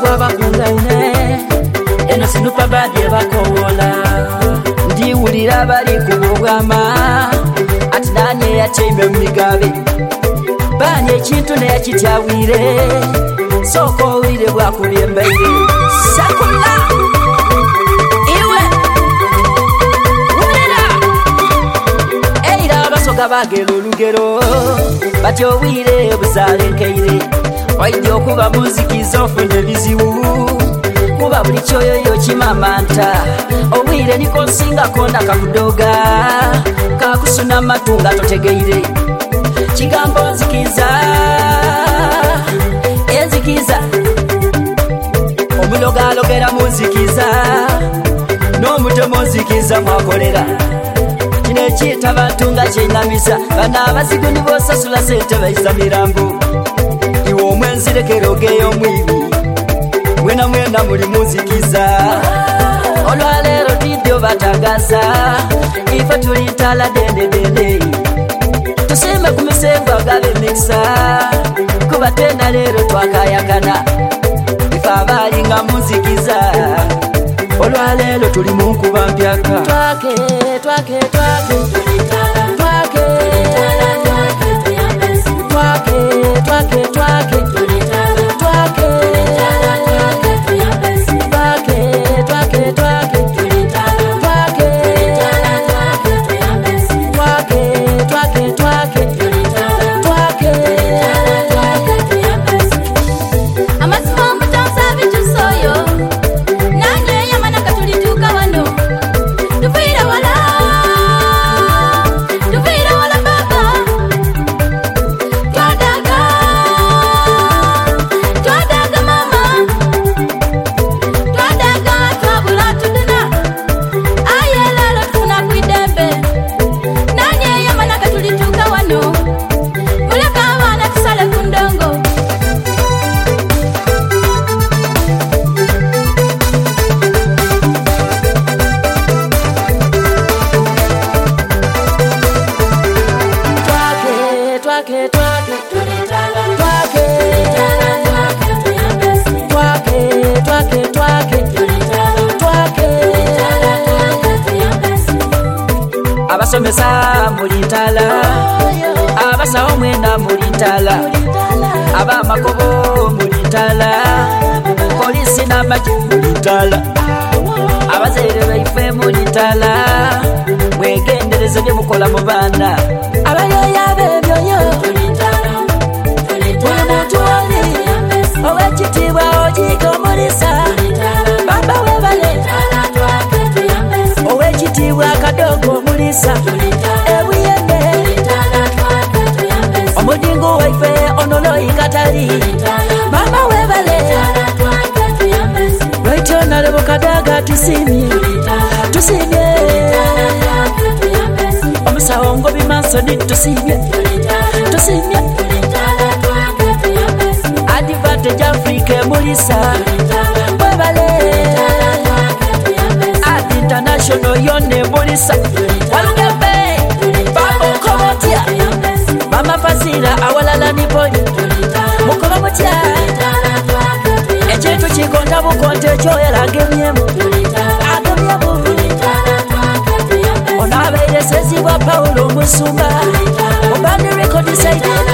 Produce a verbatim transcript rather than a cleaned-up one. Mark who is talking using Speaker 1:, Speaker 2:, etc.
Speaker 1: gwabakungaine eno sinupa badye bakowola ndiwulira bali kubugama ati nanye yatembe mumigabe banye ekintu neyakityawire soko owulire bwakubye mbaire sakula iwe wulira eira abasoga bagera olugero bati owulire buzalenkeire waijja okuba muzikiza ofuna ebizibu kuba buli kyoyoyo kimamanta owulire niko nsingako nakakudoga kakusuna matunga totegeire kigambo nzikiza enzikiza omulogalogera munzikiza n'omutemo nzikiza mwakolera kino ekiyita bantu nga kyenamisa bana abazigu nibosasula sente bayisa mirambo iwe omwenzirekera ogeyo omwibi mwena mwena muli munzikiza olwaleero didyo batagaza ife tuli ntala dendedende tusime ku misembo agabe mikisa kuba tena leero twakayagana ife abaali nga munzikiza olwaleero tuli munkuba mpyaka twake twake twake twake twake twake twake abasomesa mulintala abasawo mwena mulintala abamakobo mulintala polisi n'amagi mulintala abazaire baife mulintala mwegendereze bye mukola mu baana abayoya b'ebyoyo buli muntu oli ow'ekitiibwa ogiika omulisa bamba webale ow'ekitiibwa akadogo omulisa ebuyende omudingo waife onoloyi katali mama webale lwaityo nalebo kadaga tusimye tusimye omusawo ngobi mansoni tusimye tusimye advantage Africa emulisa webale ad international yone emulisa walugembe bamukomotya mama fasira awalala nipoli mukomotya ekintu kikonta bukonta ekyoyera agemyemu agemyemu ono abaire sezibwa Paulo Musumba mubandi rekodi saidi